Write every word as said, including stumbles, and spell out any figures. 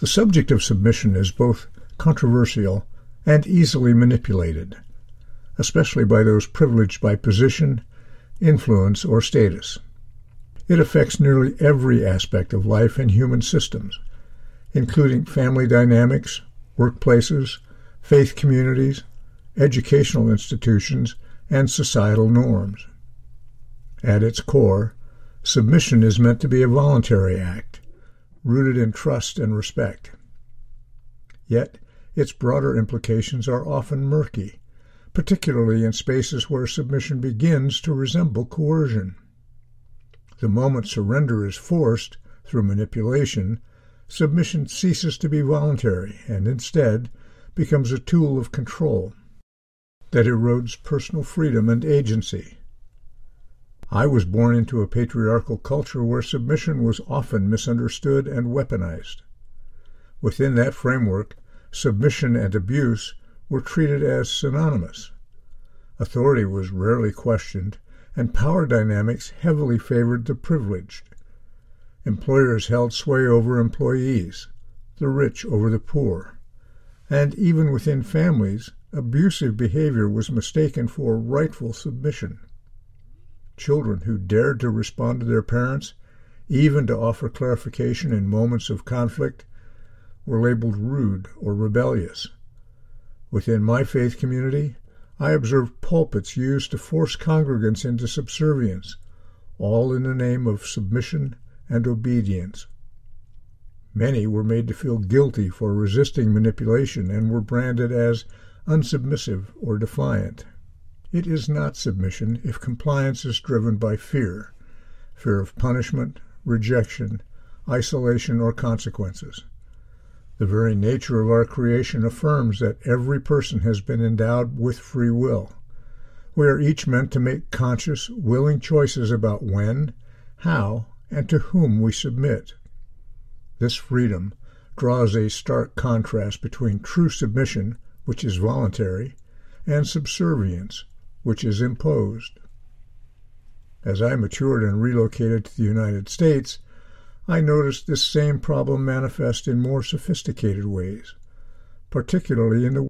The subject of submission is both controversial and easily manipulated, especially by those privileged by position, influence, or status. It affects nearly every aspect of life and human systems, including family dynamics, workplaces, faith communities, educational institutions, and societal norms. At its core, submission is meant to be a voluntary act, rooted in trust and respect. Yet, its broader implications are often murky, particularly in spaces where submission begins to resemble coercion. The moment surrender is forced through manipulation, submission ceases to be voluntary and instead becomes a tool of control that erodes personal freedom and agency. I was born into a patriarchal culture where submission was often misunderstood and weaponized. Within that framework, submission and abuse were treated as synonymous. Authority was rarely questioned, and power dynamics heavily favored the privileged. Employers held sway over employees, the rich over the poor, and even within families, abusive behavior was mistaken for rightful submission. Children who dared to respond to their parents, even to offer clarification in moments of conflict, were labeled rude or rebellious. Within my faith community, I observed pulpits used to force congregants into subservience, all in the name of submission and obedience. Many were made to feel guilty for resisting manipulation and were branded as unsubmissive or defiant. It is not submission if compliance is driven by fear, fear of punishment, rejection, isolation, or consequences. The very nature of our creation affirms that every person has been endowed with free will. We are each meant to make conscious, willing choices about when, how, and to whom we submit. This freedom draws a stark contrast between true submission, which is voluntary, and subservience, which is imposed. As I matured and relocated to the United States, I noticed this same problem manifest in more sophisticated ways, particularly in the